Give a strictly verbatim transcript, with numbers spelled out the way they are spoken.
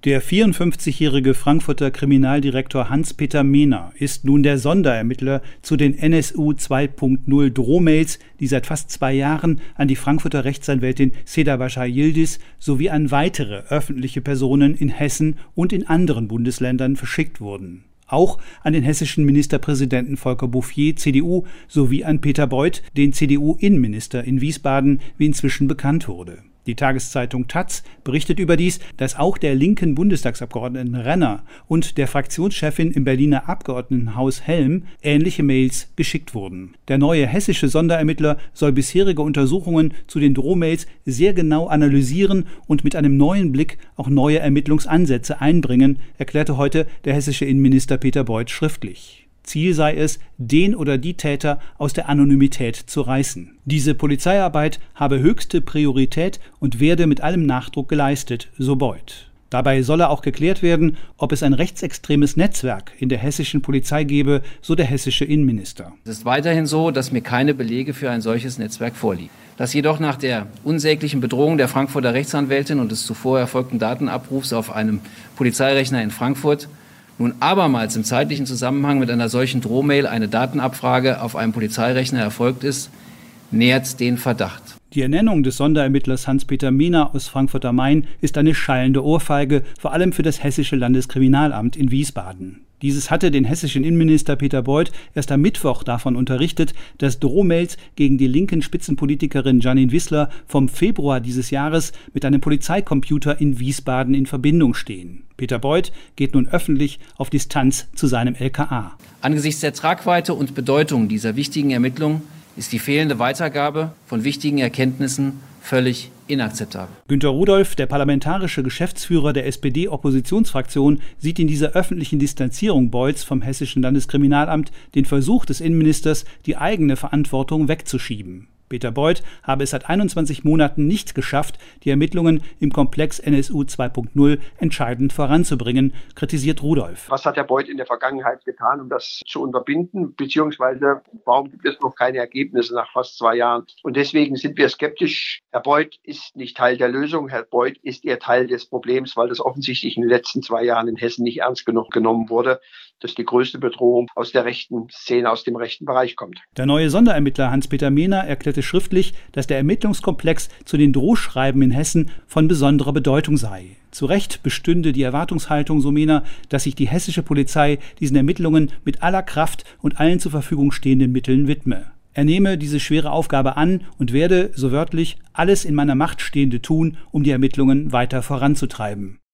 Der vierundfünfzigjährige Frankfurter Kriminaldirektor Hans-Peter Mehner ist nun der Sonderermittler zu den N S U zwei Punkt null Drohmails, die seit fast zwei Jahren an die Frankfurter Rechtsanwältin Seda Başar Yildiz sowie an weitere öffentliche Personen in Hessen und in anderen Bundesländern verschickt wurden. Auch an den hessischen Ministerpräsidenten Volker Bouffier, C D U, sowie an Peter Beuth, den C D U-Innenminister in Wiesbaden, wie inzwischen bekannt wurde. Die Tageszeitung taz berichtet überdies, dass auch der linken Bundestagsabgeordneten Renner und der Fraktionschefin im Berliner Abgeordnetenhaus Helm ähnliche Mails geschickt wurden. Der neue hessische Sonderermittler soll bisherige Untersuchungen zu den Drohmails sehr genau analysieren und mit einem neuen Blick auch neue Ermittlungsansätze einbringen, erklärte heute der hessische Innenminister Peter Beuth schriftlich. Ziel sei es, den oder die Täter aus der Anonymität zu reißen. Diese Polizeiarbeit habe höchste Priorität und werde mit allem Nachdruck geleistet, so Beuth. Dabei solle auch geklärt werden, ob es ein rechtsextremes Netzwerk in der hessischen Polizei gebe, so der hessische Innenminister. Es ist weiterhin so, dass mir keine Belege für ein solches Netzwerk vorliegen. Dass jedoch nach der unsäglichen Bedrohung der Frankfurter Rechtsanwältin und des zuvor erfolgten Datenabrufs auf einem Polizeirechner in Frankfurt nun abermals im zeitlichen Zusammenhang mit einer solchen Drohmail eine Datenabfrage auf einem Polizeirechner erfolgt ist, nährt den Verdacht. Die Ernennung des Sonderermittlers Hans-Peter Mehner aus Frankfurt am Main ist eine schallende Ohrfeige, vor allem für das Hessische Landeskriminalamt in Wiesbaden. Dieses hatte den hessischen Innenminister Peter Beuth erst am Mittwoch davon unterrichtet, dass Drohmails gegen die linken Spitzenpolitikerin Janine Wissler vom Februar dieses Jahres mit einem Polizeicomputer in Wiesbaden in Verbindung stehen. Peter Beuth geht nun öffentlich auf Distanz zu seinem L K A. Angesichts der Tragweite und Bedeutung dieser wichtigen Ermittlung ist die fehlende Weitergabe von wichtigen Erkenntnissen völlig inakzeptabel. Günter Rudolph, der parlamentarische Geschäftsführer der S P D-Oppositionsfraktion, sieht in dieser öffentlichen Distanzierung Beuths vom Hessischen Landeskriminalamt den Versuch des Innenministers, die eigene Verantwortung wegzuschieben. Peter Beuth habe es seit einundzwanzig Monaten nicht geschafft, die Ermittlungen im Komplex N S U zwei Punkt null entscheidend voranzubringen, kritisiert Rudolph. Was hat Herr Beuth in der Vergangenheit getan, um das zu unterbinden? Beziehungsweise, warum gibt es noch keine Ergebnisse nach fast zwei Jahren? Und deswegen sind wir skeptisch. Herr Beuth ist nicht Teil der Lösung. Herr Beuth ist eher Teil des Problems, weil das offensichtlich in den letzten zwei Jahren in Hessen nicht ernst genug genommen wurde, dass die größte Bedrohung aus der rechten Szene, aus dem rechten Bereich kommt. Der neue Sonderermittler Hans-Peter Mehner erklärte schriftlich, dass der Ermittlungskomplex zu den Drohschreiben in Hessen von besonderer Bedeutung sei. Zu Recht bestünde die Erwartungshaltung, so Mehner, dass sich die hessische Polizei diesen Ermittlungen mit aller Kraft und allen zur Verfügung stehenden Mitteln widme. Er nehme diese schwere Aufgabe an und werde, so wörtlich, alles in meiner Macht Stehende tun, um die Ermittlungen weiter voranzutreiben.